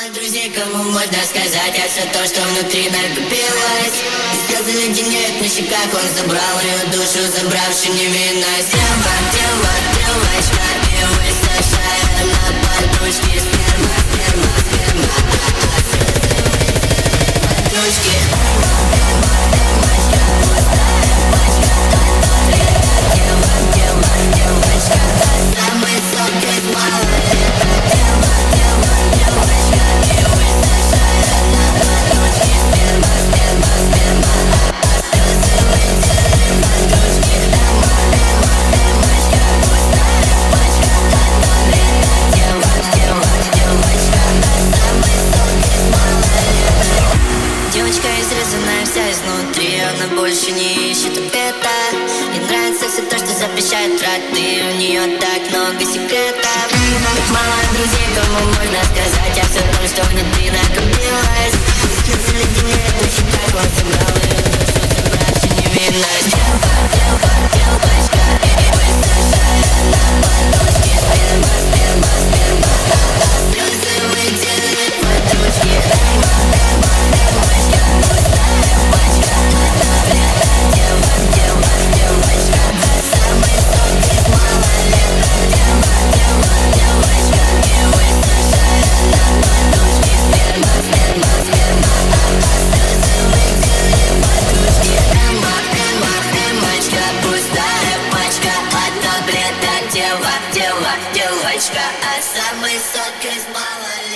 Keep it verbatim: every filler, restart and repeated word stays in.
Друзей, кому можно сказать, а все то, что внутри накопилось. Слезы леденеют на щеках, он забрал ее душу, забравши невинность. Дева, дева, девочка, и высушая на подушке. Сперма, сперма, сперма, подушки. Дева, дева, девочка, самый сок из малолеток. Дева, дева, девочка, и высушая на подушке. Сперма, сперма, сперма, слезы вытерли подушки. Дева, дева, девочка, пустая пачка, однолетка. Дева, дева, девочка, самый сок из малолеток. Девочка изрезанная вся изнутри, она больше не ищет ответа. Ей нравится все то, что запрещает роды, у нее так много секретов. Мало друзей, кому можно сказать, а все то, что внутри накопилось. Слезы леденеют на щеках, он забрал ее душу, забравши невинность. Дева, дева, девочка, и высушая на подушке. Сперма, сперма, сперма, слезы вытерли подушки. Дева, дева, девочка, пустая пачка, однолетка. Дева, дева, девочка, самый сок из малолеток. Дева, дева, девочка, и высушая на подушке. Сперма, сперма, сперма, слезы вытерли подушки. Эма, эма, эмочка, пустая пачка, однолетка. Дева, дева, девочка, а самый сок из малолеток.